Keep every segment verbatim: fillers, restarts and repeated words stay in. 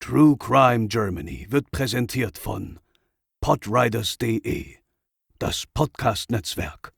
True Crime Germany wird präsentiert von podriders punkt de, das Podcast-Netzwerk.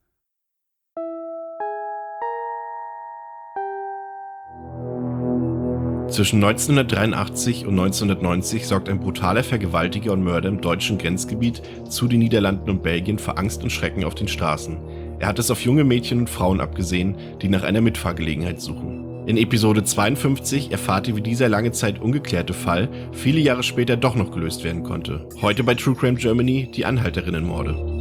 Zwischen neunzehnhundertdreiundachtzig und neunzehnhundertneunzig sorgt ein brutaler Vergewaltiger und Mörder im deutschen Grenzgebiet zu den Niederlanden und Belgien für Angst und Schrecken auf den Straßen. Er hat es auf junge Mädchen und Frauen abgesehen, die nach einer Mitfahrgelegenheit suchen. In Episode zweiundfünfzig erfahrt ihr, wie dieser lange Zeit ungeklärte Fall viele Jahre später doch noch gelöst werden konnte. Heute bei True Crime Germany die Anhalterinnenmorde.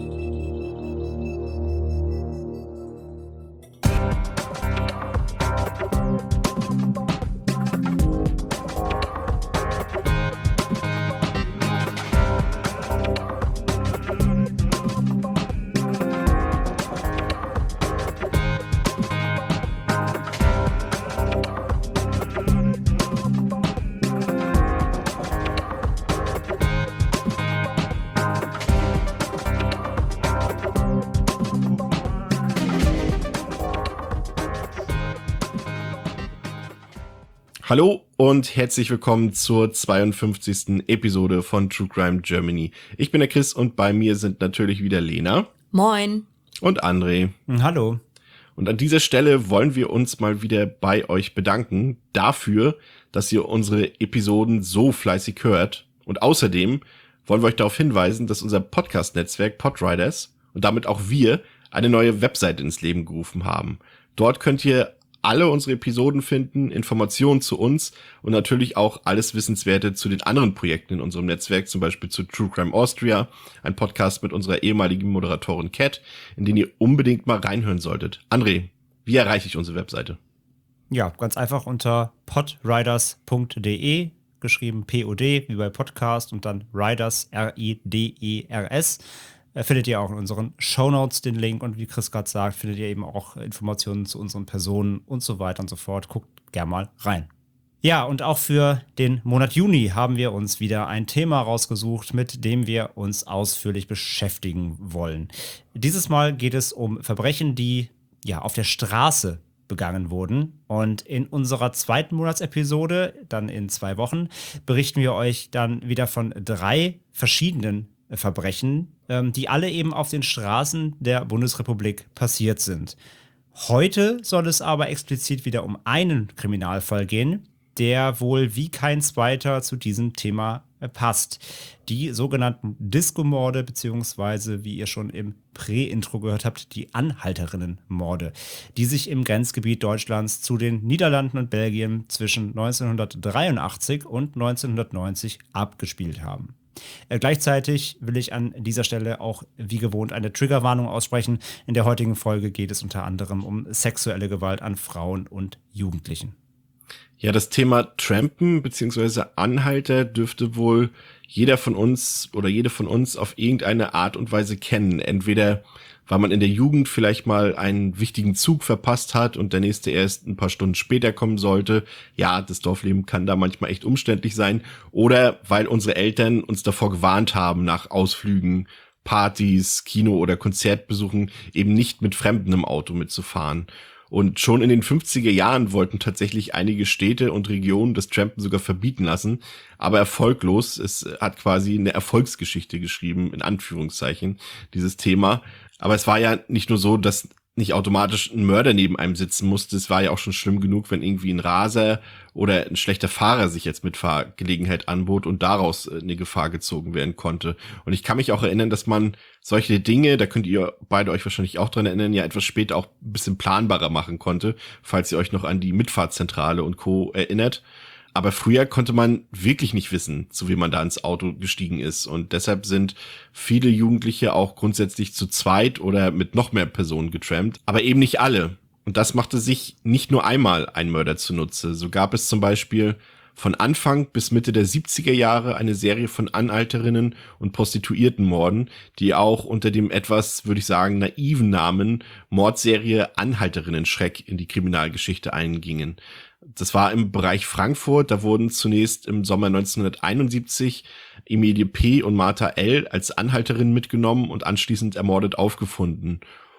Hallo und herzlich willkommen zur zweiundfünfzigsten Episode von True Crime Germany. Ich bin der Chris und bei mir sind natürlich wieder Lena. Moin. Und André. Hallo. Und an dieser Stelle wollen wir uns mal wieder bei euch bedanken dafür, dass ihr unsere Episoden so fleißig hört. Und außerdem wollen wir euch darauf hinweisen, dass unser Podcast-Netzwerk Podriders und damit auch wir eine neue Webseite ins Leben gerufen haben. Dort könnt ihr alle unsere Episoden finden, Informationen zu uns und natürlich auch alles Wissenswerte zu den anderen Projekten in unserem Netzwerk, zum Beispiel zu True Crime Austria, ein Podcast mit unserer ehemaligen Moderatorin Kat, in den ihr unbedingt mal reinhören solltet. André, wie erreiche ich unsere Webseite? Ja, ganz einfach unter podriders punkt de, geschrieben P O D wie bei Podcast und dann Riders, R I D E R S. Findet ihr auch in unseren Shownotes den Link und wie Chris gerade sagt, findet ihr eben auch Informationen zu unseren Personen und so weiter und so fort. Guckt gerne mal rein. Ja, und auch für den Monat Juni haben wir uns wieder ein Thema rausgesucht, mit dem wir uns ausführlich beschäftigen wollen. Dieses Mal geht es um Verbrechen, die ja auf der Straße begangen wurden. Und in unserer zweiten Monatsepisode, dann in zwei Wochen, berichten wir euch dann wieder von drei verschiedenen Verbrechen, die alle eben auf den Straßen der Bundesrepublik passiert sind. Heute soll es aber explizit wieder um einen Kriminalfall gehen, der wohl wie kein zweiter zu diesem Thema passt. Die sogenannten Disco-Morde, beziehungsweise, wie ihr schon im Prä-Intro gehört habt, die Anhalterinnenmorde, die sich im Grenzgebiet Deutschlands zu den Niederlanden und Belgien zwischen neunzehnhundertdreiundachtzig und neunzehnhundertneunzig abgespielt haben. Äh, gleichzeitig will ich an dieser Stelle auch wie gewohnt eine Triggerwarnung aussprechen. In der heutigen Folge geht es unter anderem um sexuelle Gewalt an Frauen und Jugendlichen. Ja, das Thema Trampen bzw. Anhalter dürfte wohl jeder von uns oder jede von uns auf irgendeine Art und Weise kennen. Entweder weil man in der Jugend vielleicht mal einen wichtigen Zug verpasst hat und der nächste erst ein paar Stunden später kommen sollte. Ja, das Dorfleben kann da manchmal echt umständlich sein. Oder weil unsere Eltern uns davor gewarnt haben, nach Ausflügen, Partys, Kino- oder Konzertbesuchen eben nicht mit Fremden im Auto mitzufahren. Und schon in den fünfziger Jahren wollten tatsächlich einige Städte und Regionen das Trampen sogar verbieten lassen, aber erfolglos. Es hat quasi eine Erfolgsgeschichte geschrieben, in Anführungszeichen, dieses Thema. Aber es war ja nicht nur so, dass nicht automatisch ein Mörder neben einem sitzen musste. Es war ja auch schon schlimm genug, wenn irgendwie ein Raser oder ein schlechter Fahrer sich jetzt Mitfahrgelegenheit anbot und daraus eine Gefahr gezogen werden konnte. Und ich kann mich auch erinnern, dass man solche Dinge, da könnt ihr beide euch wahrscheinlich auch dran erinnern, ja etwas später auch ein bisschen planbarer machen konnte, falls ihr euch noch an die Mitfahrzentrale und Co. erinnert. Aber früher konnte man wirklich nicht wissen, zu wem man da ins Auto gestiegen ist. Und deshalb sind viele Jugendliche auch grundsätzlich zu zweit oder mit noch mehr Personen getrampt. Aber eben nicht alle. Und das machte sich nicht nur einmal ein Mörder zunutze. So gab es zum Beispiel von Anfang bis Mitte der siebziger Jahre eine Serie von Anhalterinnen und Prostituiertenmorden, die auch unter dem etwas, würde ich sagen, naiven Namen Mordserie Anhalterinnen-Schreck in die Kriminalgeschichte eingingen. Das war im Bereich Frankfurt, da wurden zunächst im Sommer neunzehnhunderteinundsiebzig Emilie P. und Martha L. als Anhalterinnen mitgenommen und anschließend ermordet aufgefunden.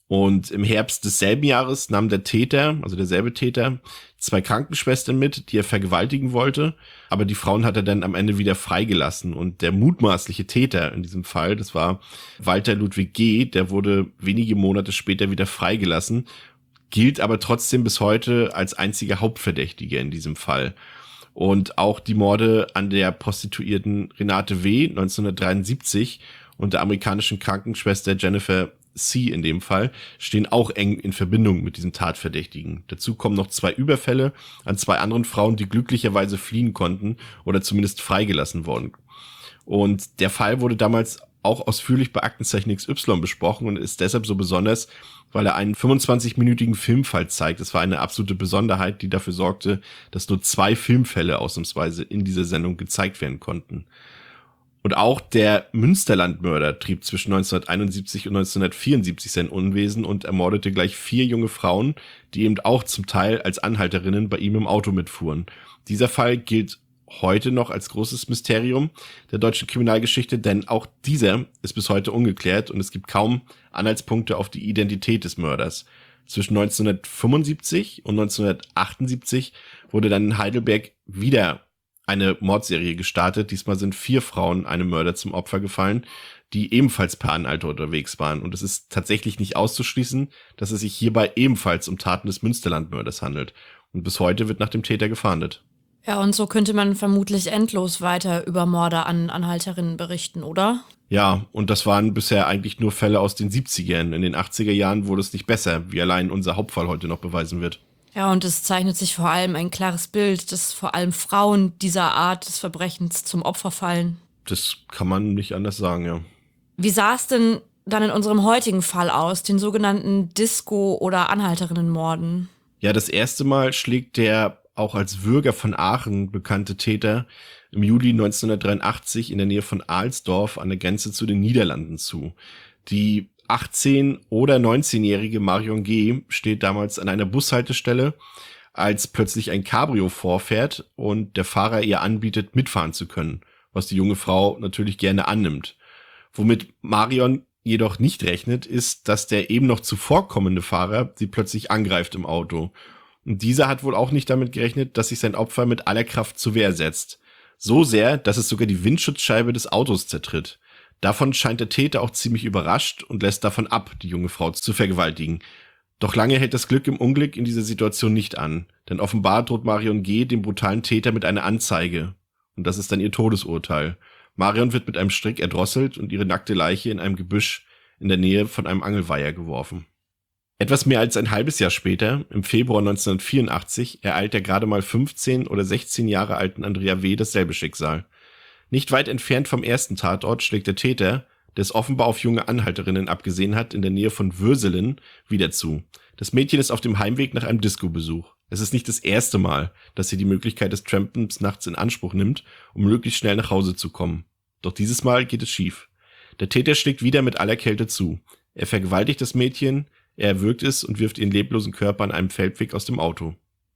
Und im Herbst desselben Jahres nahm der Täter, also derselbe Täter, zwei Krankenschwestern mit, die er vergewaltigen wollte. Aber die Frauen hat er dann am Ende wieder freigelassen. Und der mutmaßliche Täter in diesem Fall, das war Walter Ludwig G., der wurde wenige Monate später wieder freigelassen, gilt aber trotzdem bis heute als einziger Hauptverdächtiger in diesem Fall. Und auch die Morde an der Prostituierten Renate W. neunzehnhundertdreiundsiebzig und der amerikanischen Krankenschwester Jennifer C. in dem Fall stehen auch eng in Verbindung mit diesem Tatverdächtigen. Dazu kommen noch zwei Überfälle an zwei anderen Frauen, die glücklicherweise fliehen konnten oder zumindest freigelassen wurden. Und der Fall wurde damals auch ausführlich bei Aktenzeichen X Y besprochen und ist deshalb so besonders, weil er einen fünfundzwanzig-minütigen Filmfall zeigt. Das war eine absolute Besonderheit, die dafür sorgte, dass nur zwei Filmfälle ausnahmsweise in dieser Sendung gezeigt werden konnten. Und auch der Münsterlandmörder trieb zwischen neunzehnhunderteinundsiebzig und neunzehnhundertvierundsiebzig sein Unwesen und ermordete gleich vier junge Frauen, die eben auch zum Teil als Anhalterinnen bei ihm im Auto mitfuhren. Dieser Fall gilt heute noch als großes Mysterium der deutschen Kriminalgeschichte, denn auch dieser ist bis heute ungeklärt und es gibt kaum Anhaltspunkte auf die Identität des Mörders. Zwischen neunzehnhundertfünfundsiebzig und neunzehnhundertachtundsiebzig wurde dann in Heidelberg wieder eine Mordserie gestartet. Diesmal sind vier Frauen einem Mörder zum Opfer gefallen, die ebenfalls per Anhalter unterwegs waren. Und es ist tatsächlich nicht auszuschließen, dass es sich hierbei ebenfalls um Taten des Münsterlandmörders handelt. Und bis heute wird nach dem Täter gefahndet. Ja, und so könnte man vermutlich endlos weiter über Morde an Anhalterinnen berichten, oder? Ja, und das waren bisher eigentlich nur Fälle aus den siebzigern. In den achtziger Jahren wurde es nicht besser, wie allein unser Hauptfall heute noch beweisen wird. Ja, und es zeichnet sich vor allem ein klares Bild, dass vor allem Frauen dieser Art des Verbrechens zum Opfer fallen. Das kann man nicht anders sagen, ja. Wie sah es denn dann in unserem heutigen Fall aus, den sogenannten Disco- oder Anhalterinnenmorden? Ja, das erste Mal schlägt der auch als Würger von Aachen bekannte Täter im Juli neunzehnhundertdreiundachtzig in der Nähe von Alsdorf an der Grenze zu den Niederlanden zu. Die achtzehn- oder neunzehnjährige Marion G. steht damals an einer Bushaltestelle, als plötzlich ein Cabrio vorfährt und der Fahrer ihr anbietet, mitfahren zu können, was die junge Frau natürlich gerne annimmt. Womit Marion jedoch nicht rechnet, ist, dass der eben noch zuvorkommende Fahrer sie plötzlich angreift im Auto. Und dieser hat wohl auch nicht damit gerechnet, dass sich sein Opfer mit aller Kraft zur Wehr setzt. So sehr, dass es sogar die Windschutzscheibe des Autos zertritt. Davon scheint der Täter auch ziemlich überrascht und lässt davon ab, die junge Frau zu vergewaltigen. Doch lange hält das Glück im Unglück in dieser Situation nicht an, denn offenbar droht Marion G. dem brutalen Täter mit einer Anzeige. Und das ist dann ihr Todesurteil. Marion wird mit einem Strick erdrosselt und ihre nackte Leiche in einem Gebüsch in der Nähe von einem Angelweiher geworfen. Etwas mehr als ein halbes Jahr später, im Februar neunzehnhundertvierundachtzig, ereilt der gerade mal fünfzehn oder sechzehn Jahre alten Andrea W. dasselbe Schicksal. Nicht weit entfernt vom ersten Tatort schlägt der Täter, der es offenbar auf junge Anhalterinnen abgesehen hat, in der Nähe von Würselen wieder zu. Das Mädchen ist auf dem Heimweg nach einem Disco-Besuch. Es ist nicht das erste Mal, dass sie die Möglichkeit des Trampens nachts in Anspruch nimmt, um möglichst schnell nach Hause zu kommen. Doch dieses Mal geht es schief. Der Täter schlägt wieder mit aller Kälte zu. Er vergewaltigt das Mädchen, er erwürgt es und wirft ihren leblosen Körper an einem Feldweg aus dem Auto.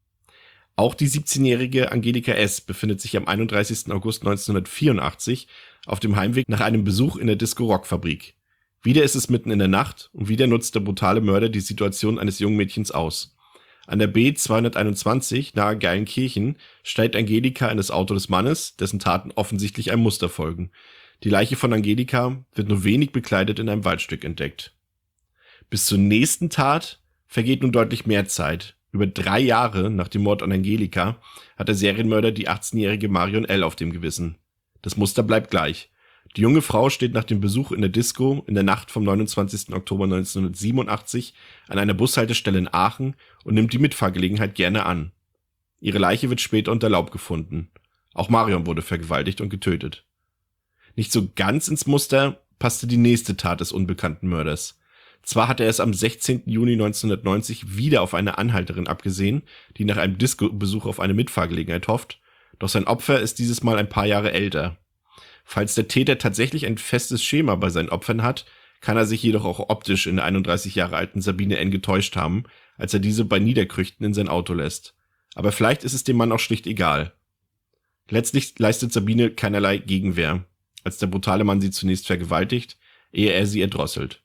Auch die siebzehnjährige Angelika S. befindet sich am einunddreißigsten August neunzehnhundertvierundachtzig auf dem Heimweg nach einem Besuch in der Disco-Rock-Fabrik. Wieder ist es mitten in der Nacht und wieder nutzt der brutale Mörder die Situation eines jungen Mädchens aus. An der B zweihunderteinundzwanzig nahe Geilenkirchen steigt Angelika in das Auto des Mannes, dessen Taten offensichtlich einem Muster folgen. Die Leiche von Angelika wird nur wenig bekleidet in einem Waldstück entdeckt. Bis zur nächsten Tat vergeht nun deutlich mehr Zeit. Über drei Jahre nach dem Mord an Angelika hat der Serienmörder die achtzehnjährige Marion L. auf dem Gewissen. Das Muster bleibt gleich. Die junge Frau steht nach dem Besuch in der Disco in der Nacht vom neunundzwanzigsten Oktober neunzehnhundertsiebenundachtzig an einer Bushaltestelle in Aachen und nimmt die Mitfahrgelegenheit gerne an. Ihre Leiche wird später unter Laub gefunden. Auch Marion wurde vergewaltigt und getötet. Nicht so ganz ins Muster passte die nächste Tat des unbekannten Mörders. Zwar hatte er es am sechzehnten Juni neunzehnhundertneunzig wieder auf eine Anhalterin abgesehen, die nach einem Disco-Besuch auf eine Mitfahrgelegenheit hofft, doch sein Opfer ist dieses Mal ein paar Jahre älter. Falls der Täter tatsächlich ein festes Schema bei seinen Opfern hat, kann er sich jedoch auch optisch in der einunddreißig Jahre alten Sabine N. getäuscht haben, als er diese bei Niederkrüchten in sein Auto lässt. Aber vielleicht ist es dem Mann auch schlicht egal. Letztlich leistet Sabine keinerlei Gegenwehr, als der brutale Mann sie zunächst vergewaltigt, ehe er sie erdrosselt.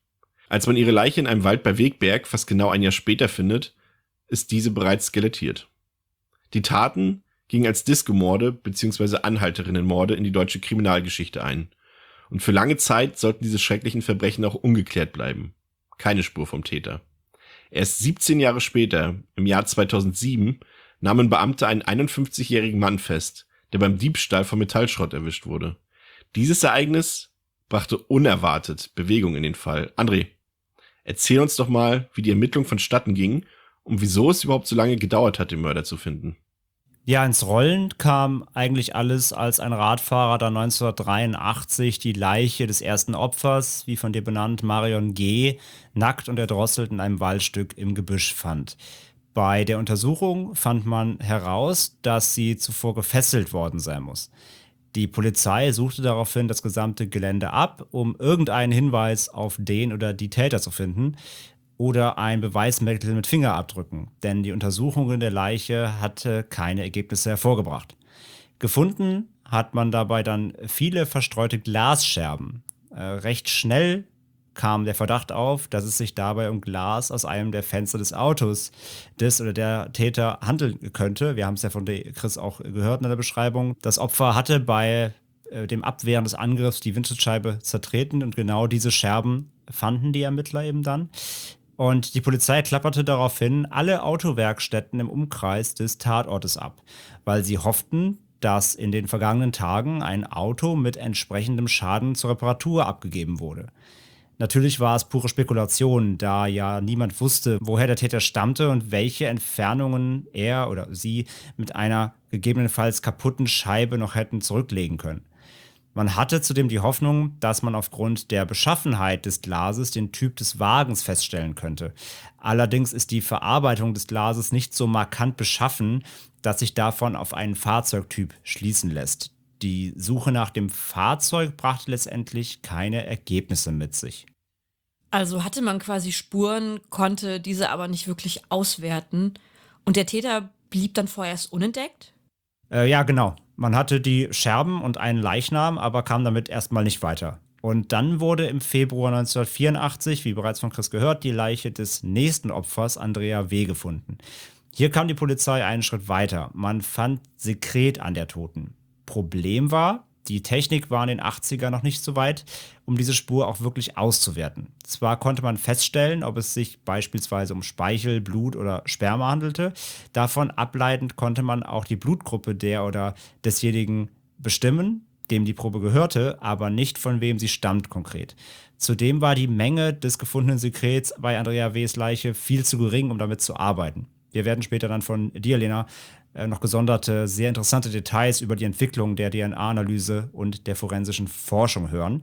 Als man ihre Leiche in einem Wald bei Wegberg fast genau ein Jahr später findet, ist diese bereits skelettiert. Die Taten gingen als Disco-Morde bzw. Anhalterinnenmorde in die deutsche Kriminalgeschichte ein. Und für lange Zeit sollten diese schrecklichen Verbrechen auch ungeklärt bleiben. Keine Spur vom Täter. Erst siebzehn Jahre später, im Jahr zweitausendsieben, nahmen Beamte einen einundfünfzigjährigen Mann fest, der beim Diebstahl von Metallschrott erwischt wurde. Dieses Ereignis brachte unerwartet Bewegung in den Fall. André, erzähl uns doch mal, wie die Ermittlung vonstatten ging und wieso es überhaupt so lange gedauert hat, den Mörder zu finden. Ja, ins Rollen kam eigentlich alles, als ein Radfahrer dann neunzehnhundertdreiundachtzig die Leiche des ersten Opfers, wie von dir benannt, Marion G., nackt und erdrosselt in einem Waldstück im Gebüsch fand. Bei der Untersuchung fand man heraus, dass sie zuvor gefesselt worden sein muss. Die Polizei suchte daraufhin das gesamte Gelände ab, um irgendeinen Hinweis auf den oder die Täter zu finden oder ein Beweismittel mit Fingerabdrücken, denn die Untersuchung der Leiche hatte keine Ergebnisse hervorgebracht. Gefunden hat man dabei dann viele verstreute Glasscherben. Äh, recht schnell kam der Verdacht auf, dass es sich dabei um Glas aus einem der Fenster des Autos des oder der Täter handeln könnte. Wir haben es ja von der Chris auch gehört in der Beschreibung. Das Opfer hatte bei äh, dem Abwehren des Angriffs die Windschutzscheibe zertreten und genau diese Scherben fanden die Ermittler eben dann. Und die Polizei klapperte daraufhin alle Autowerkstätten im Umkreis des Tatortes ab, weil sie hofften, dass in den vergangenen Tagen ein Auto mit entsprechendem Schaden zur Reparatur abgegeben wurde. Natürlich war es pure Spekulation, da ja niemand wusste, woher der Täter stammte und welche Entfernungen er oder sie mit einer gegebenenfalls kaputten Scheibe noch hätten zurücklegen können. Man hatte zudem die Hoffnung, dass man aufgrund der Beschaffenheit des Glases den Typ des Wagens feststellen könnte. Allerdings ist die Verarbeitung des Glases nicht so markant beschaffen, dass sich davon auf einen Fahrzeugtyp schließen lässt. Die Suche nach dem Fahrzeug brachte letztendlich keine Ergebnisse mit sich. Also hatte man quasi Spuren, konnte diese aber nicht wirklich auswerten. Und der Täter blieb dann vorerst unentdeckt? Äh, ja, genau. Man hatte die Scherben und einen Leichnam, aber kam damit erstmal nicht weiter. Und dann wurde im Februar neunzehnhundertvierundachtzig, wie bereits von Chris gehört, die Leiche des nächsten Opfers, Andrea W., gefunden. Hier kam die Polizei einen Schritt weiter. Man fand Sekret an der Toten. Problem war, die Technik war in den achtzigern noch nicht so weit, um diese Spur auch wirklich auszuwerten. Zwar konnte man feststellen, ob es sich beispielsweise um Speichel, Blut oder Sperma handelte. Davon ableitend konnte man auch die Blutgruppe der oder desjenigen bestimmen, dem die Probe gehörte, aber nicht von wem sie stammt konkret. Zudem war die Menge des gefundenen Sekrets bei Andrea W.s Leiche viel zu gering, um damit zu arbeiten. Wir werden später dann von dir, Lena, noch gesonderte, sehr interessante Details über die Entwicklung der D N A-Analyse und der forensischen Forschung hören.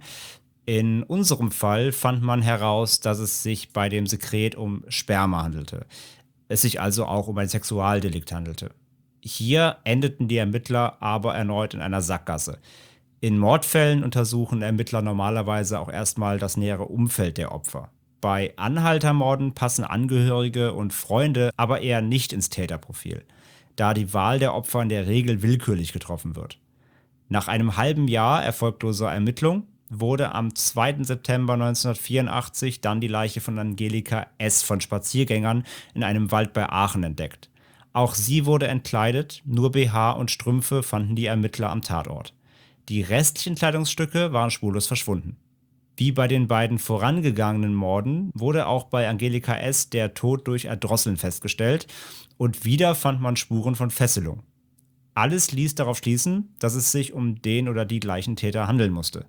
In unserem Fall fand man heraus, dass es sich bei dem Sekret um Sperma handelte. Es sich also auch um ein Sexualdelikt handelte. Hier endeten die Ermittler aber erneut in einer Sackgasse. In Mordfällen untersuchen Ermittler normalerweise auch erstmal das nähere Umfeld der Opfer. Bei Anhaltermorden passen Angehörige und Freunde aber eher nicht ins Täterprofil, da die Wahl der Opfer in der Regel willkürlich getroffen wird. Nach einem halben Jahr erfolgloser Ermittlung wurde am zweiten September neunzehnhundertvierundachtzig dann die Leiche von Angelika S. von Spaziergängern in einem Wald bei Aachen entdeckt. Auch sie wurde entkleidet, nur B H und Strümpfe fanden die Ermittler am Tatort. Die restlichen Kleidungsstücke waren spurlos verschwunden. Wie bei den beiden vorangegangenen Morden wurde auch bei Angelika S. der Tod durch Erdrosseln festgestellt und wieder fand man Spuren von Fesselung. Alles ließ darauf schließen, dass es sich um den oder die gleichen Täter handeln musste.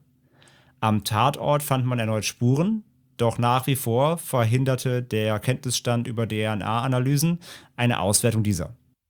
Am Tatort fand man erneut Spuren, doch nach wie vor verhinderte der Kenntnisstand über D N A-Analysen eine Auswertung dieser.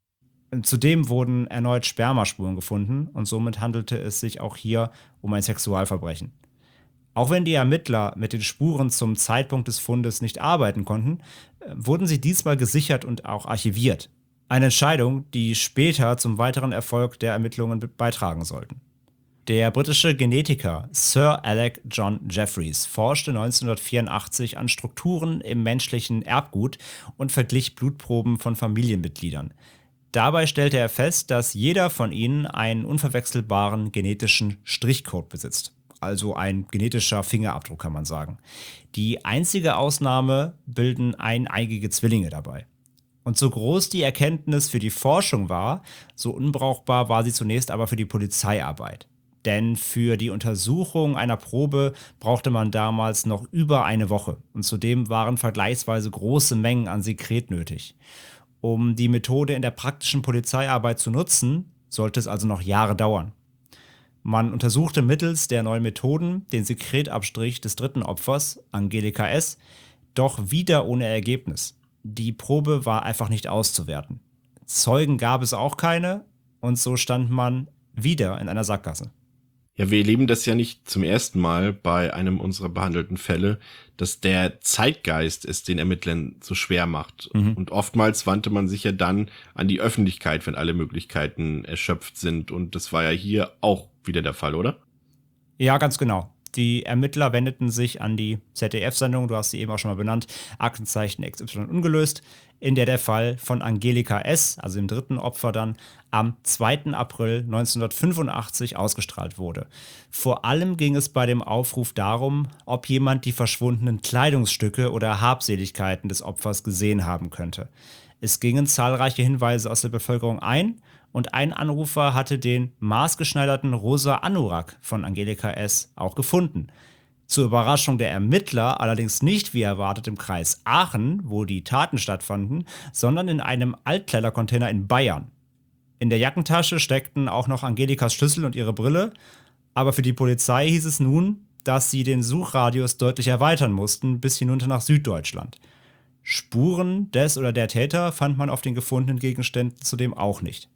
Zudem wurden erneut Spermaspuren gefunden und somit handelte es sich auch hier um ein Sexualverbrechen. Auch wenn die Ermittler mit den Spuren zum Zeitpunkt des Fundes nicht arbeiten konnten, wurden sie diesmal gesichert und auch archiviert. Eine Entscheidung, die später zum weiteren Erfolg der Ermittlungen beitragen sollten. Der britische Genetiker Sir Alec John Jeffreys forschte neunzehnhundertvierundachtzig an Strukturen im menschlichen Erbgut und verglich Blutproben von Familienmitgliedern. Dabei stellte er fest, dass jeder von ihnen einen unverwechselbaren genetischen Strichcode besitzt. also ein genetischer Fingerabdruck, kann man sagen. Die einzige Ausnahme bilden eineigige Zwillinge dabei. Und so groß die Erkenntnis für die Forschung war, so unbrauchbar war sie zunächst aber für die Polizeiarbeit. Denn für die Untersuchung einer Probe brauchte man damals noch über eine Woche. Und zudem waren vergleichsweise große Mengen an Sekret nötig. Um die Methode in der praktischen Polizeiarbeit zu nutzen, sollte es also noch Jahre dauern. Man untersuchte mittels der neuen Methoden den Sekretabstrich des dritten Opfers, Angelika S., doch wieder ohne Ergebnis. Die Probe war einfach nicht auszuwerten. Zeugen gab es auch keine und so stand man wieder in einer Sackgasse. Ja, wir erleben das ja nicht zum ersten Mal bei einem unserer behandelten Fälle, dass der Zeitgeist es den Ermittlern so schwer macht. Mhm. Und oftmals wandte man sich ja dann an die Öffentlichkeit, wenn alle Möglichkeiten erschöpft sind. Und das war ja hier auch wieder der Fall, oder? Ja, ganz genau. Die Ermittler wendeten sich an die Z D F-Sendung, du hast sie eben auch schon mal benannt, Aktenzeichen X Y ungelöst, in der der Fall von Angelika S., also dem dritten Opfer dann, am zweiten April neunzehnhundertfünfundachtzig ausgestrahlt wurde. Vor allem ging es bei dem Aufruf darum, ob jemand die verschwundenen Kleidungsstücke oder Habseligkeiten des Opfers gesehen haben könnte. Es gingen zahlreiche Hinweise aus der Bevölkerung ein und ein Anrufer hatte den maßgeschneiderten rosa Anorak von Angelika S. auch gefunden. Zur Überraschung der Ermittler allerdings nicht wie erwartet im Kreis Aachen, wo die Taten stattfanden, sondern in einem Altkleidercontainer in Bayern. In der Jackentasche steckten auch noch Angelikas Schlüssel und ihre Brille, aber für die Polizei hieß es nun, dass sie den Suchradius deutlich erweitern mussten bis hinunter nach Süddeutschland. Spuren des oder der Täter fand man auf den gefundenen Gegenständen zudem auch nicht.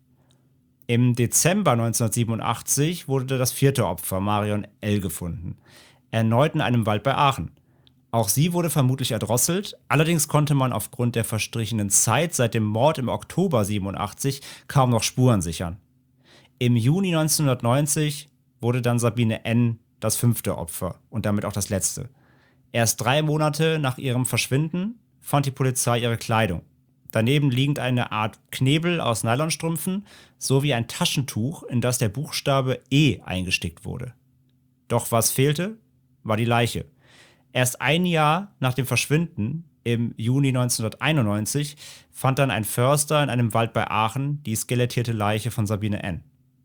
Im Dezember neunzehnhundertsiebenundachtzig wurde das vierte Opfer, Marion L., gefunden. Erneut in einem Wald bei Aachen. Auch sie wurde vermutlich erdrosselt, allerdings konnte man aufgrund der verstrichenen Zeit seit dem Mord im Oktober siebenundachtzig kaum noch Spuren sichern. Im Juni neunzehnhundertneunzig wurde dann Sabine N. das fünfte Opfer und damit auch das letzte. Erst drei Monate nach ihrem Verschwinden fand die Polizei ihre Kleidung. Daneben liegend eine Art Knebel aus Nylonstrümpfen sowie ein Taschentuch, in das der Buchstabe E eingestickt wurde. Doch was fehlte, war die Leiche. Erst ein Jahr nach dem Verschwinden, im Juni neunzehnhunderteinundneunzig, fand dann ein Förster in einem Wald bei Aachen die skelettierte Leiche von Sabine N.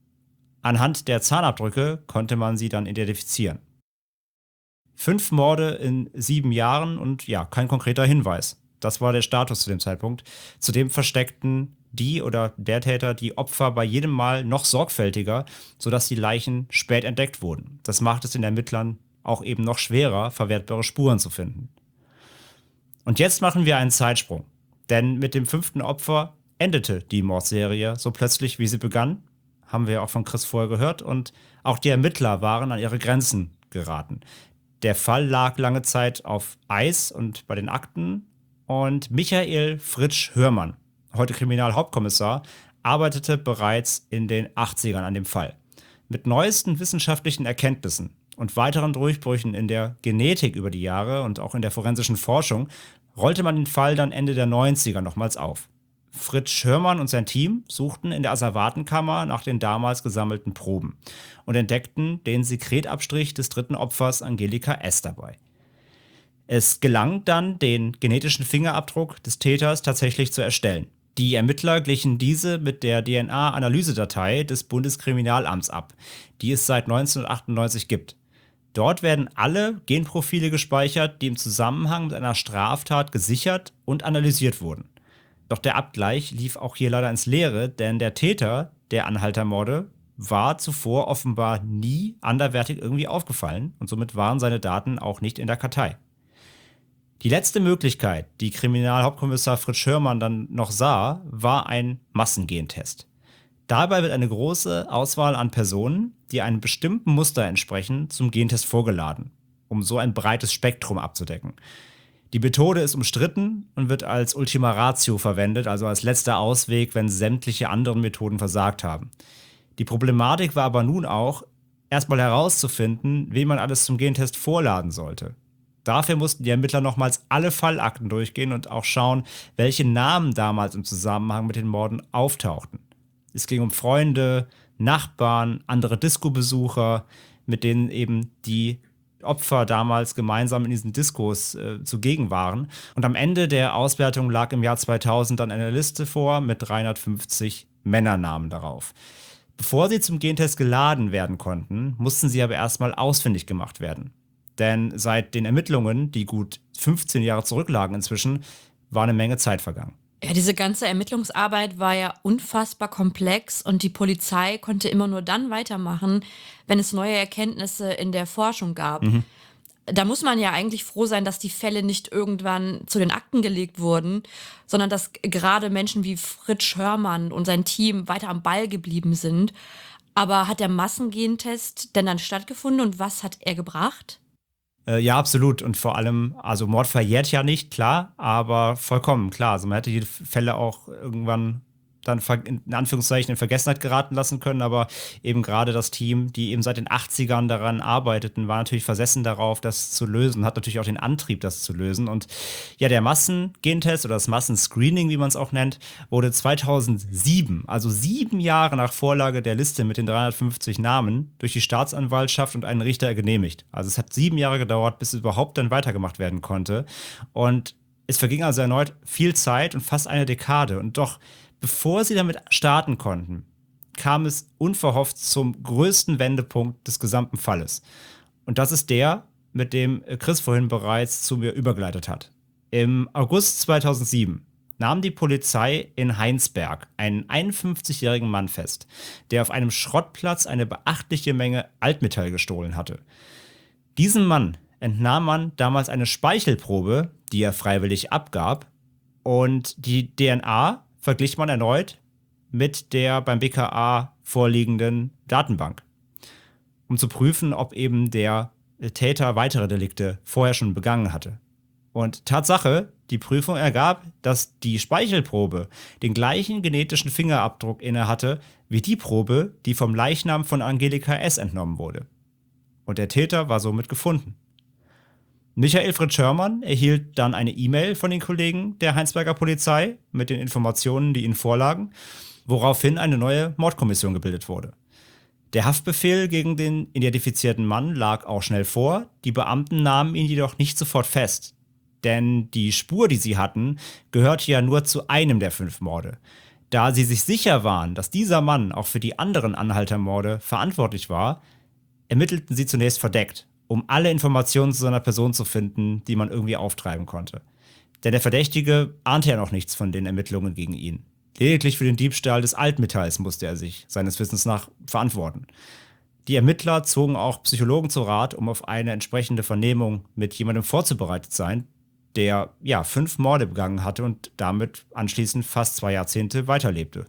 Anhand der Zahnabdrücke konnte man sie dann identifizieren. Fünf Morde in sieben Jahren und ja, kein konkreter Hinweis. Das war der Status zu dem Zeitpunkt. Zudem versteckten die oder der Täter die Opfer bei jedem Mal noch sorgfältiger, sodass die Leichen spät entdeckt wurden. Das macht es den Ermittlern auch eben noch schwerer, verwertbare Spuren zu finden. Und jetzt machen wir einen Zeitsprung. Denn mit dem fünften Opfer endete die Mordserie so plötzlich, wie sie begann. Haben wir auch von Chris vorher gehört. Und auch die Ermittler waren an ihre Grenzen geraten. Der Fall lag lange Zeit auf Eis und bei den Akten. Und Michael Fritsch Hörmann, heute Kriminalhauptkommissar, arbeitete bereits in den achtzigern an dem Fall. Mit neuesten wissenschaftlichen Erkenntnissen und weiteren Durchbrüchen in der Genetik über die Jahre und auch in der forensischen Forschung rollte man den Fall dann Ende der neunziger nochmals auf. Fritsch Hörmann und sein Team suchten in der Asservatenkammer nach den damals gesammelten Proben und entdeckten den Sekretabstrich des dritten Opfers Angelika S. dabei. Es gelang dann, den genetischen Fingerabdruck des Täters tatsächlich zu erstellen. Die Ermittler glichen diese mit der D N A-Analysedatei des Bundeskriminalamts ab, die es seit neunzehnhundertachtundneunzig gibt. Dort werden alle Genprofile gespeichert, die im Zusammenhang mit einer Straftat gesichert und analysiert wurden. Doch der Abgleich lief auch hier leider ins Leere, denn der Täter der Anhaltermorde war zuvor offenbar nie anderweitig irgendwie aufgefallen und somit waren seine Daten auch nicht in der Kartei. Die letzte Möglichkeit, die Kriminalhauptkommissar Fritsch Hörmann dann noch sah, war ein Massengentest. Dabei wird eine große Auswahl an Personen, die einem bestimmten Muster entsprechen, zum Gentest vorgeladen, um so ein breites Spektrum abzudecken. Die Methode ist umstritten und wird als Ultima Ratio verwendet, also als letzter Ausweg, wenn sämtliche anderen Methoden versagt haben. Die Problematik war aber nun auch, erstmal herauszufinden, wen man alles zum Gentest vorladen sollte. Dafür mussten die Ermittler nochmals alle Fallakten durchgehen und auch schauen, welche Namen damals im Zusammenhang mit den Morden auftauchten. Es ging um Freunde, Nachbarn, andere Disco-Besucher. mit denen eben die Opfer damals gemeinsam in diesen Diskos äh, zugegen waren. Und am Ende der Auswertung lag im Jahr zweitausend dann eine Liste vor mit dreihundertfünfzig Männernamen darauf. Bevor sie zum Gentest geladen werden konnten, mussten sie aber erstmal ausfindig gemacht werden. Denn seit den Ermittlungen, die gut fünfzehn Jahre zurücklagen inzwischen, war eine Menge Zeit vergangen. Ja, diese ganze Ermittlungsarbeit war ja unfassbar komplex und die Polizei konnte immer nur dann weitermachen, wenn es neue Erkenntnisse in der Forschung gab. Mhm. Da muss man ja eigentlich froh sein, dass die Fälle nicht irgendwann zu den Akten gelegt wurden, sondern dass gerade Menschen wie Fritz Hörmann und sein Team weiter am Ball geblieben sind. Aber hat der Massengentest denn dann stattgefunden und was hat er gebracht? Äh, ja, absolut. Und vor allem, also Mord verjährt ja nicht, klar, aber vollkommen klar. Also man hätte die Fälle auch irgendwann dann in Anführungszeichen in Vergessenheit geraten lassen können, aber eben gerade das Team, die eben seit den achtzigern daran arbeiteten, war natürlich versessen darauf, das zu lösen, hat natürlich auch den Antrieb, das zu lösen. Und ja, der Massengentest oder das Massenscreening, wie man es auch nennt, wurde zweitausendsieben, also sieben Jahre nach Vorlage der Liste mit den dreihundertfünfzig Namen, durch die Staatsanwaltschaft und einen Richter genehmigt. Also es hat sieben Jahre gedauert, bis es überhaupt dann weitergemacht werden konnte. Und es verging also erneut viel Zeit und fast eine Dekade. Und doch, bevor sie damit starten konnten, kam es unverhofft zum größten Wendepunkt des gesamten Falles. Und das ist der, mit dem Chris vorhin bereits zu mir übergeleitet hat. Im August zweitausendsieben nahm die Polizei in Heinsberg einen einundfünfzigjährigen Mann fest, der auf einem Schrottplatz eine beachtliche Menge Altmetall gestohlen hatte. Diesem Mann entnahm man damals eine Speichelprobe, die er freiwillig abgab, und die D N A verglich man erneut mit der beim B K A vorliegenden Datenbank, um zu prüfen, ob eben der Täter weitere Delikte vorher schon begangen hatte. Und Tatsache, die Prüfung ergab, dass die Speichelprobe den gleichen genetischen Fingerabdruck inne hatte wie die Probe, die vom Leichnam von Angelika S. entnommen wurde. Und der Täter war somit gefunden. Michael Fritz Hörmann erhielt dann eine E-Mail von den Kollegen der Heinsberger Polizei mit den Informationen, die ihnen vorlagen, woraufhin eine neue Mordkommission gebildet wurde. Der Haftbefehl gegen den identifizierten Mann lag auch schnell vor, die Beamten nahmen ihn jedoch nicht sofort fest. Denn die Spur, die sie hatten, gehörte ja nur zu einem der fünf Morde. Da sie sich sicher waren, dass dieser Mann auch für die anderen Anhaltermorde verantwortlich war, ermittelten sie zunächst verdeckt, um alle Informationen zu seiner Person zu finden, die man irgendwie auftreiben konnte. Denn der Verdächtige ahnte ja noch nichts von den Ermittlungen gegen ihn. Lediglich für den Diebstahl des Altmetalls musste er sich seines Wissens nach verantworten. Die Ermittler zogen auch Psychologen zu Rat, um auf eine entsprechende Vernehmung mit jemandem vorzubereitet sein, der ja fünf Morde begangen hatte und damit anschließend fast zwei Jahrzehnte weiterlebte.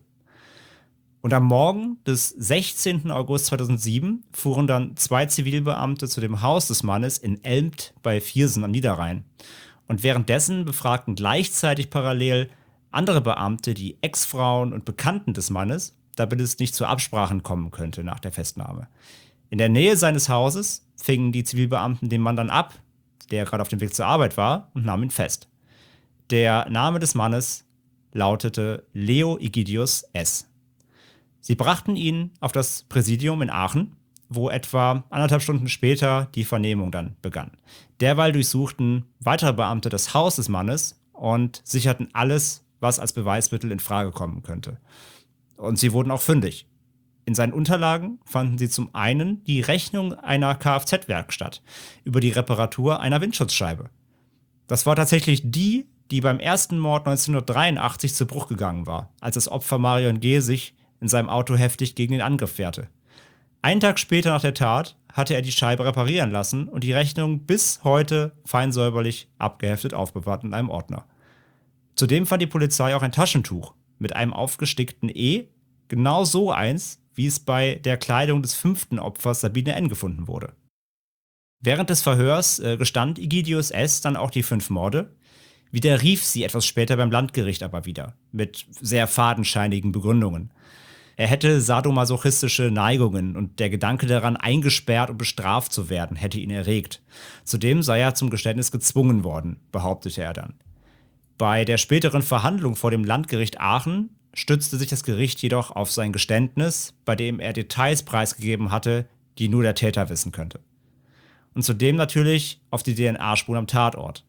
Und am Morgen des sechzehnten August zweitausendsieben fuhren dann zwei Zivilbeamte zu dem Haus des Mannes in Elmt bei Viersen am Niederrhein. Und währenddessen befragten gleichzeitig parallel andere Beamte die Ex-Frauen und Bekannten des Mannes, damit es nicht zu Absprachen kommen könnte nach der Festnahme. In der Nähe seines Hauses fingen die Zivilbeamten den Mann dann ab, der gerade auf dem Weg zur Arbeit war, und nahmen ihn fest. Der Name des Mannes lautete Leo Egidius S. Sie brachten ihn auf das Präsidium in Aachen, wo etwa anderthalb Stunden später die Vernehmung dann begann. Derweil durchsuchten weitere Beamte das Haus des Mannes und sicherten alles, was als Beweismittel in Frage kommen könnte. Und sie wurden auch fündig. In seinen Unterlagen fanden sie zum einen die Rechnung einer Kfz-Werkstatt über die Reparatur einer Windschutzscheibe. Das war tatsächlich die, die beim ersten Mord neunzehnhundertdreiundachtzig zu Bruch gegangen war, als das Opfer Marion G. sich in seinem Auto heftig gegen den Angriff wehrte. Einen Tag später nach der Tat hatte er die Scheibe reparieren lassen und die Rechnung bis heute fein säuberlich abgeheftet aufbewahrt in einem Ordner. Zudem fand die Polizei auch ein Taschentuch mit einem aufgestickten E, genau so eins, wie es bei der Kleidung des fünften Opfers Sabine N. gefunden wurde. Während des Verhörs äh, gestand Egidius S. dann auch die fünf Morde, widerrief sie etwas später beim Landgericht aber wieder, mit sehr fadenscheinigen Begründungen. Er hätte sadomasochistische Neigungen und der Gedanke daran, eingesperrt und bestraft zu werden, hätte ihn erregt. Zudem sei er zum Geständnis gezwungen worden, behauptete er dann. Bei der späteren Verhandlung vor dem Landgericht Aachen stützte sich das Gericht jedoch auf sein Geständnis, bei dem er Details preisgegeben hatte, die nur der Täter wissen könnte. Und zudem natürlich auf die D N A-Spuren am Tatort.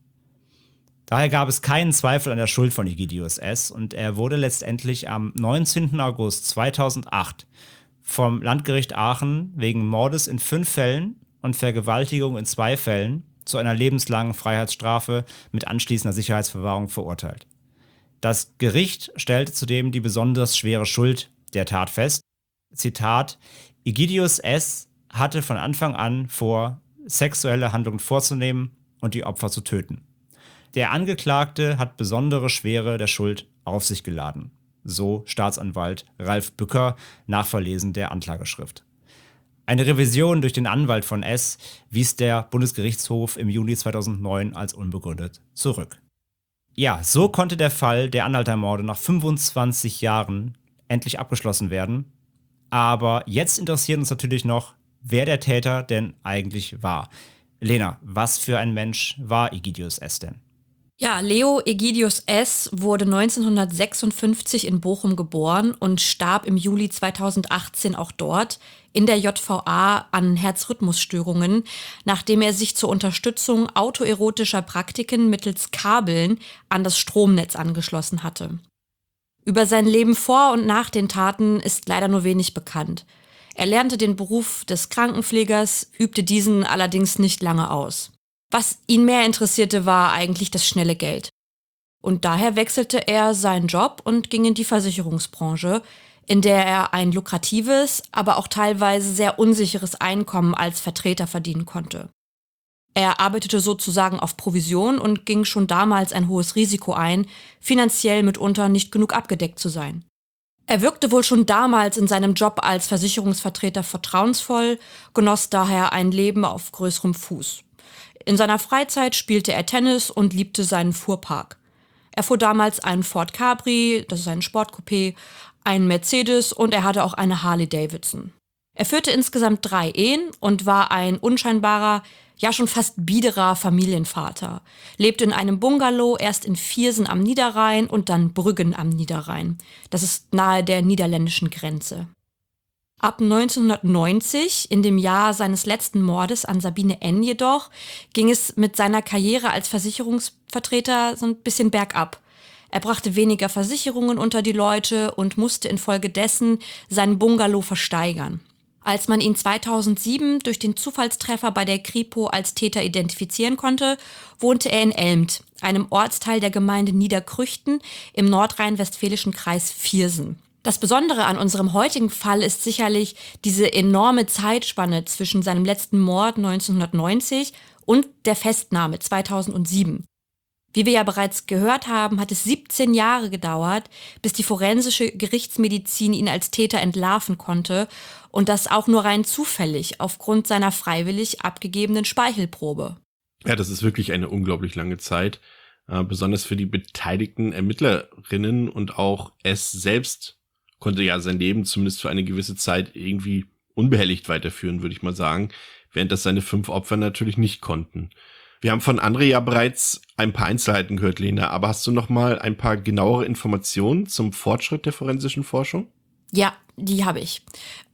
Daher gab es keinen Zweifel an der Schuld von Egidius S. und er wurde letztendlich am neunzehnten August zweitausendacht vom Landgericht Aachen wegen Mordes in fünf Fällen und Vergewaltigung in zwei Fällen zu einer lebenslangen Freiheitsstrafe mit anschließender Sicherheitsverwahrung verurteilt. Das Gericht stellte zudem die besonders schwere Schuld der Tat fest. Zitat: Egidius S. hatte von Anfang an vor, sexuelle Handlungen vorzunehmen und die Opfer zu töten. Der Angeklagte hat besondere Schwere der Schuld auf sich geladen. So Staatsanwalt Ralf Bücker nach Verlesen der Anklageschrift. Eine Revision durch den Anwalt von S. wies der Bundesgerichtshof im Juni zweitausendneun als unbegründet zurück. Ja, so konnte der Fall der Anhalter-Morde nach fünfundzwanzig Jahren endlich abgeschlossen werden. Aber jetzt interessiert uns natürlich noch, wer der Täter denn eigentlich war. Lena, was für ein Mensch war Egidius S. denn? Ja, Leo Egidius S. wurde neunzehnhundertsechsundfünfzig in Bochum geboren und starb im Juli zweitausendachtzehn auch dort in der J V A an Herzrhythmusstörungen, nachdem er sich zur Unterstützung autoerotischer Praktiken mittels Kabeln an das Stromnetz angeschlossen hatte. Über sein Leben vor und nach den Taten ist leider nur wenig bekannt. Er lernte den Beruf des Krankenpflegers, übte diesen allerdings nicht lange aus. Was ihn mehr interessierte, war eigentlich das schnelle Geld. Und daher wechselte er seinen Job und ging in die Versicherungsbranche, in der er ein lukratives, aber auch teilweise sehr unsicheres Einkommen als Vertreter verdienen konnte. Er arbeitete sozusagen auf Provision und ging schon damals ein hohes Risiko ein, finanziell mitunter nicht genug abgedeckt zu sein. Er wirkte wohl schon damals in seinem Job als Versicherungsvertreter vertrauensvoll, genoss daher ein Leben auf größerem Fuß. In seiner Freizeit spielte er Tennis und liebte seinen Fuhrpark. Er fuhr damals einen Ford Capri, das ist ein Sportcoupé, einen Mercedes und er hatte auch eine Harley Davidson. Er führte insgesamt drei Ehen und war ein unscheinbarer, ja schon fast biederer Familienvater. Lebte in einem Bungalow, erst in Viersen am Niederrhein und dann Brüggen am Niederrhein. Das ist nahe der niederländischen Grenze. Ab neunzehnhundertneunzig, in dem Jahr seines letzten Mordes an Sabine N. jedoch, ging es mit seiner Karriere als Versicherungsvertreter so ein bisschen bergab. Er brachte weniger Versicherungen unter die Leute und musste infolgedessen seinen Bungalow versteigern. Als man ihn zweitausendsieben durch den Zufallstreffer bei der Kripo als Täter identifizieren konnte, wohnte er in Elmt, einem Ortsteil der Gemeinde Niederkrüchten im nordrhein-westfälischen Kreis Viersen. Das Besondere an unserem heutigen Fall ist sicherlich diese enorme Zeitspanne zwischen seinem letzten Mord neunzehnhundertneunzig und der Festnahme zweitausendsieben. Wie wir ja bereits gehört haben, hat es siebzehn Jahre gedauert, bis die forensische Gerichtsmedizin ihn als Täter entlarven konnte und das auch nur rein zufällig aufgrund seiner freiwillig abgegebenen Speichelprobe. Ja, das ist wirklich eine unglaublich lange Zeit, äh, besonders für die beteiligten Ermittlerinnen und auch es selbst konnte ja sein Leben zumindest für eine gewisse Zeit irgendwie unbehelligt weiterführen, würde ich mal sagen, während das seine fünf Opfer natürlich nicht konnten. Wir haben von André ja bereits ein paar Einzelheiten gehört, Lena, aber hast du noch mal ein paar genauere Informationen zum Fortschritt der forensischen Forschung? Ja, die habe ich.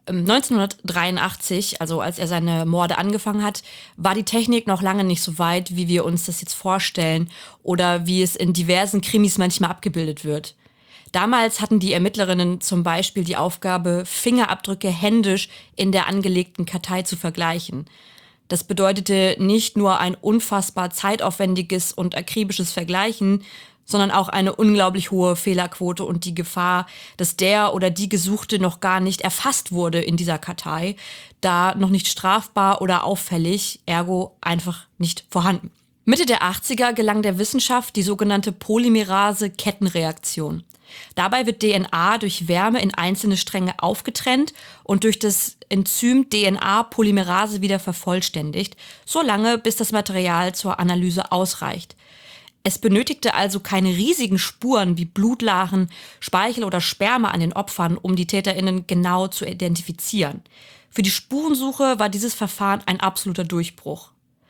neunzehnhundertdreiundachtzig, also als er seine Morde angefangen hat, war die Technik noch lange nicht so weit, wie wir uns das jetzt vorstellen oder wie es in diversen Krimis manchmal abgebildet wird. Damals hatten die Ermittlerinnen zum Beispiel die Aufgabe, Fingerabdrücke händisch in der angelegten Kartei zu vergleichen. Das bedeutete nicht nur ein unfassbar zeitaufwendiges und akribisches Vergleichen, sondern auch eine unglaublich hohe Fehlerquote und die Gefahr, dass der oder die Gesuchte noch gar nicht erfasst wurde in dieser Kartei, da noch nicht strafbar oder auffällig, ergo einfach nicht vorhanden. Mitte der achtziger gelang der Wissenschaft die sogenannte Polymerase-Kettenreaktion. Dabei wird D N A durch Wärme in einzelne Stränge aufgetrennt und durch das Enzym D N A-Polymerase wieder vervollständigt, solange bis das Material zur Analyse ausreicht. Es benötigte also keine riesigen Spuren wie Blutlachen, Speichel oder Sperma an den Opfern, um die TäterInnen genau zu identifizieren. Für die Spurensuche war dieses Verfahren ein absoluter Durchbruch.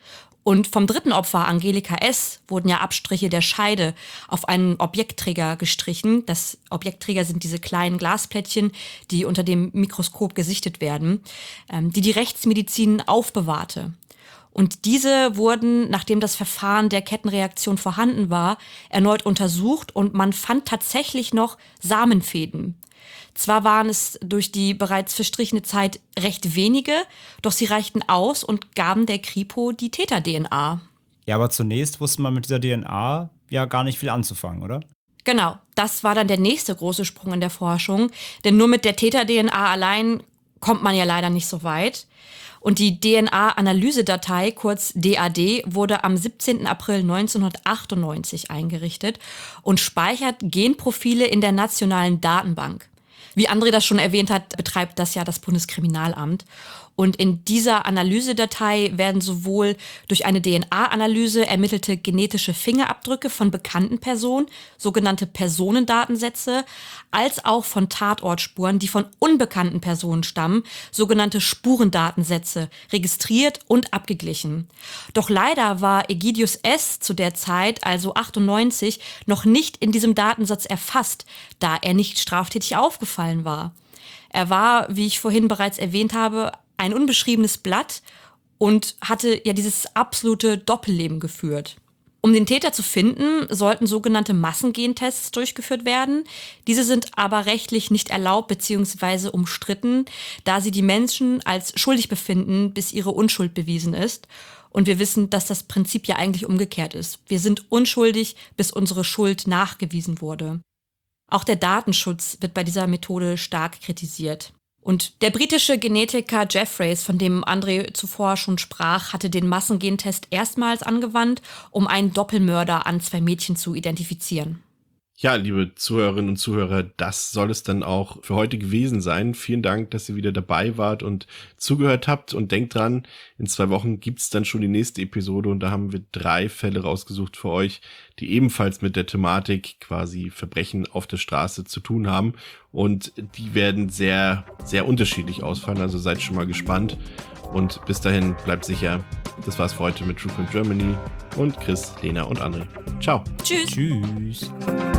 Und vom dritten Opfer, Angelika S., wurden ja Abstriche der Scheide auf einen Objektträger gestrichen. Das Objektträger sind diese kleinen Glasplättchen, die unter dem Mikroskop gesichtet werden, die die Rechtsmedizin aufbewahrte. Und diese wurden, nachdem das Verfahren der Kettenreaktion vorhanden war, erneut untersucht und man fand tatsächlich noch Samenfäden. Zwar waren es durch die bereits verstrichene Zeit recht wenige, doch sie reichten aus und gaben der Kripo die Täter-D N A. Ja, aber zunächst wusste man mit dieser D N A ja gar nicht viel anzufangen, oder? Genau, das war dann der nächste große Sprung in der Forschung, denn nur mit der Täter-D N A allein kommt man ja leider nicht so weit. Und die D N A-Analysedatei, kurz D A D, wurde am siebzehnten April neunzehnhundertachtundneunzig eingerichtet und speichert Genprofile in der Nationalen Datenbank. Wie André das schon erwähnt hat, betreibt das ja das Bundeskriminalamt. Und in dieser Analysedatei werden sowohl durch eine D N A-Analyse ermittelte genetische Fingerabdrücke von bekannten Personen, sogenannte Personendatensätze, als auch von Tatortspuren, die von unbekannten Personen stammen, sogenannte Spurendatensätze, registriert und abgeglichen. Doch leider war Egidius S. zu der Zeit, also achtundneunzig, noch nicht in diesem Datensatz erfasst, da er nicht straftätig aufgefallen war. Er war, wie ich vorhin bereits erwähnt habe, ein unbeschriebenes Blatt und hatte ja dieses absolute Doppelleben geführt. Um den Täter zu finden, sollten sogenannte Massengentests durchgeführt werden. Diese sind aber rechtlich nicht erlaubt bzw. umstritten, da sie die Menschen als schuldig befinden, bis ihre Unschuld bewiesen ist. Und wir wissen, dass das Prinzip ja eigentlich umgekehrt ist. Wir sind unschuldig, bis unsere Schuld nachgewiesen wurde. Auch der Datenschutz wird bei dieser Methode stark kritisiert. Und der britische Genetiker Jeffreys, von dem André zuvor schon sprach, hatte den Massengentest erstmals angewandt, um einen Doppelmörder an zwei Mädchen zu identifizieren. Ja, liebe Zuhörerinnen und Zuhörer, das soll es dann auch für heute gewesen sein. Vielen Dank, dass ihr wieder dabei wart und zugehört habt. Und denkt dran, in zwei Wochen gibt's dann schon die nächste Episode und da haben wir drei Fälle rausgesucht für euch, die ebenfalls mit der Thematik quasi Verbrechen auf der Straße zu tun haben. Und die werden sehr, sehr unterschiedlich ausfallen, also seid schon mal gespannt. Und bis dahin, bleibt sicher. Das war's für heute mit True Crime Germany und Chris, Lena und André. Ciao. Tschüss. Tschüss.